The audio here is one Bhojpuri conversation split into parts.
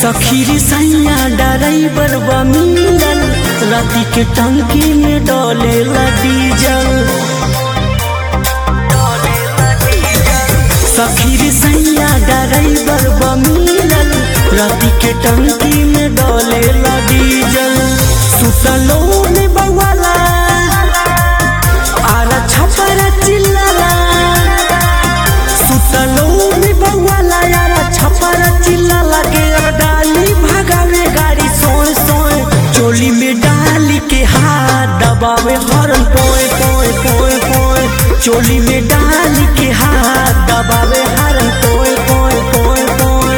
सखी रे सैया ड्राइवर बा मिलल, राती के टंकी में डालेला डीजल। सखी रे सैया ड्राइवर बा मिलल, राती के टंकी में डालेला डीजल। सुतलो में बवाला आरा छपरा चिल्लाला, सुतलो में बवाला आरा छपरा चिल्लाला के डाली भगावे गाड़ी सोए सोए। चोली में डाली के हाथ दबावे हॉर्न पोए पोए पोए पोए। चोली में डाली के हाथ दबावे हॉर्न पोए पोए पोए पोए।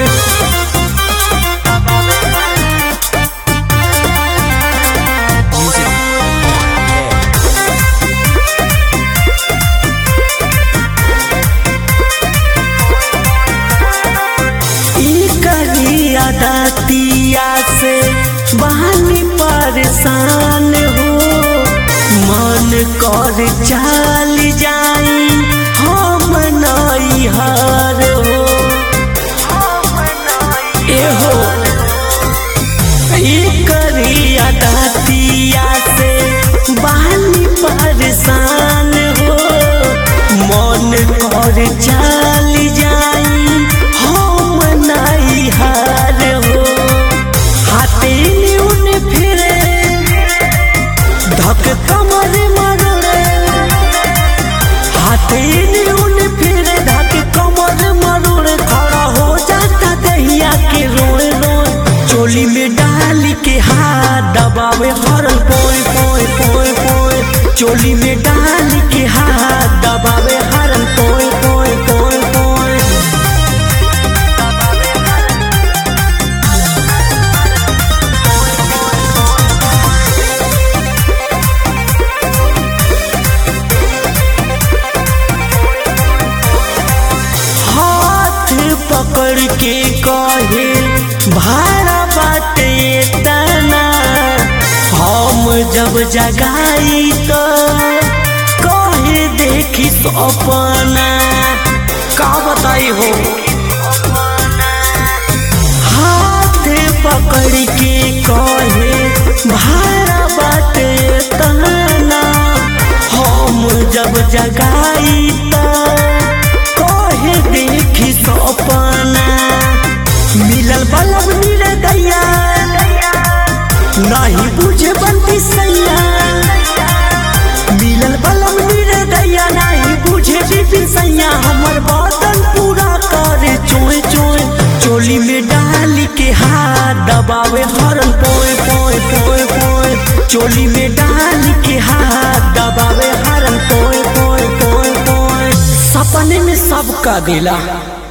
दातिया से बहानी परेशान हो, मन कर चल जाई हम नई हार हो। एहो करिया दातिया से बहानी परेशान हो, मन कर चल जाई हम नई हार हो। हाथे न्यून फिरे धक कमर मरोड़े, हाथे न्यून फिरे धक कमर मरोड़े। खड़ा हो जाता दहिया के रोए रोए। चोली में डाली के हाथ दबावे हॉर्न पोए पोए पोए पोए। चोली में डाली के हाथ दबावे हॉर्न पोए पोए पोए पोए। पकड़ के कहे भाड़ा बाटे तना, हम जब जगाई तो कहे देखी सपना। का बताई हो हाथ पकड़ के कहे भाड़ा बाटे तना, हम जब जगाई तो कहे देखी सपना। मिलल बलब मिले दैया नहीं बुझे बनती सैया, मिलल बलब मिले दैया नहीं बुझे बीबी सैया। हमर बदन पूरा करे चोए चोए। चोली में डाली के हाथ दबावे हॉर्न पोए पोए पोए पोए। चोली में डाली के हाथ दबावे हॉर्न पोए पोए पोए पोए। सपने में सबका दिला।